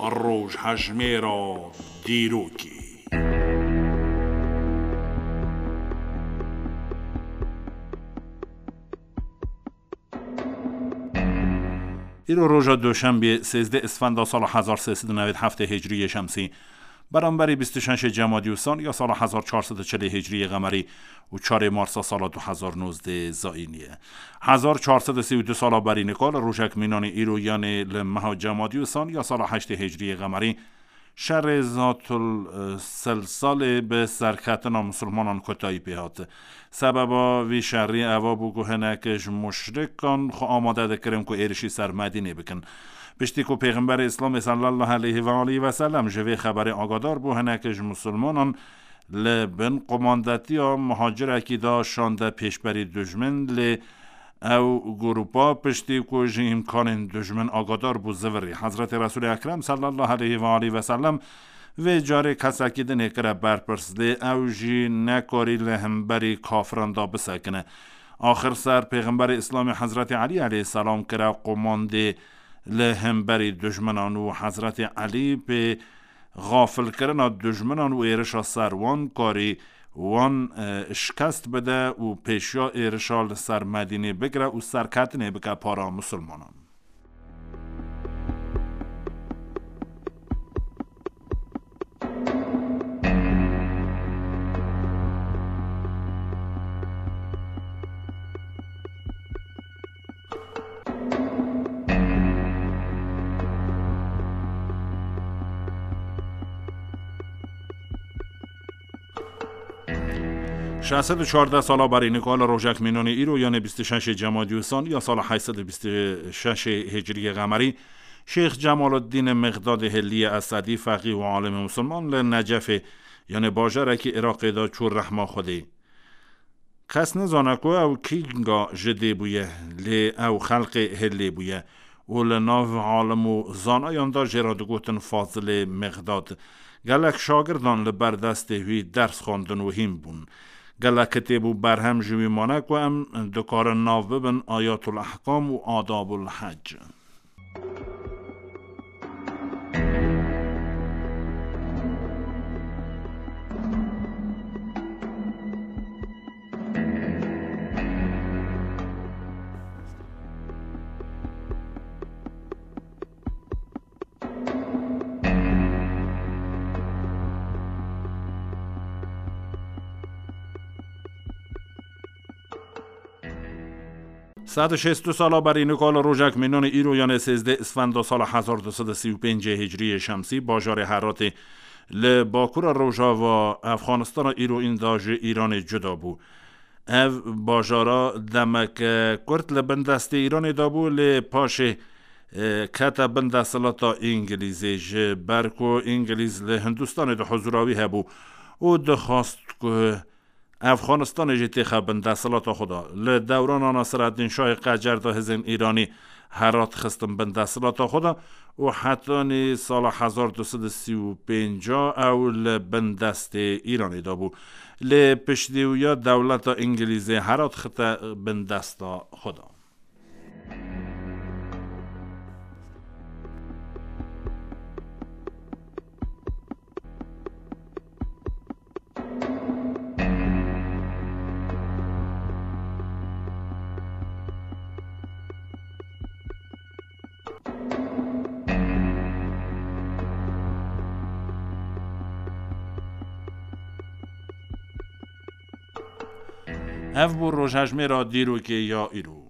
روش هجمه را دیروکی. ایرو روژا دوشنبه 13 اسفند سال 1397 هجری شمسی برابر 26 جمادی الثانی یا سال 1440 هجری قمری و 4 مارس سال 2019 زاینیه. 1432 سال برای نکال روژک مینان ایرویان لمها جمادی الثانی یا سال 8 هجری قمری شر ذات السلسال به سرکتنا مسلمانان کتایی پیهات سببا وی شری اوا بگو هنکش مشرکان خو آماده دکرم که ایرشی سر مدینه بکن بشتی که پیغمبر اسلام صلی الله علیه و آله و سلم جوی خبر آگادار بو هنکش مسلمانان لبن قماندتی یا مهاجر اکیدا شانده پیشبری دجمن او گروپا پشتی که جی امکان دجمن آگادار بو زوری حضرت رسول اکرم صلی الله علیه و آله و سلم و جاره کساکی ده نکره برپرسده او جی نکاری لهمبری کافران دا بسکنه. آخر سر پیغمبر اسلام حضرت علی علیه السلام کرا قمانده لهمبری دجمنان و حضرت علی به غافل کردن دجمنان و ایرشا سروان کاری وان شکست بده و پیشیا ایرشال سر مدینه بگره و سرکتنه بکه پارا مسلمانان. شصد 14 ساله برای نکال روژک مینان ایرو یعنی 26 جمادی الثانی یا سال 826 هجری قمری شیخ جمال الدین مقداد هلی اسدی فقیه و عالم مسلمان لنجف یعنی باجره که عراق دا چور رحمه خودی کس نزانکو او کینگا جده بویه لی او خلق هلی بویه و لناو عالم و زانایان دا جرادگوتن فاضل مقداد گلک شاگردان لبردست هوی درس خواندن و هیم بون گله کتیبو برهم جوی مانک و ام دکار ناو ببن آیات الاحکام و آداب الحج. صد 62 ساله برای نکال روژک مینان ایرویان 13 اسفند سال 1235 هجری شمسی باجار هرات لباکور روژا و افغانستان ایرو این داج ایران جدا بو او باجارا دمک کرد لبندست ایران دابو لپاش کتا بندستلاتا انگلیزی جبرکو انگلیز لهندوستان ده حضوراوی هبو او دخواست که افغانستان جتی خبن دستلات خدا لدوران ناصرالدین شاه قجر دا هزین ایرانی هرات خستم بن دستلات خدا و حتی سال 1235 او لبن دست ایرانی دا بو لپشتیویا دولت انگلیزی هرات خط بن دست خدا. اف بو روژهجمه را دیرو که یا ایرو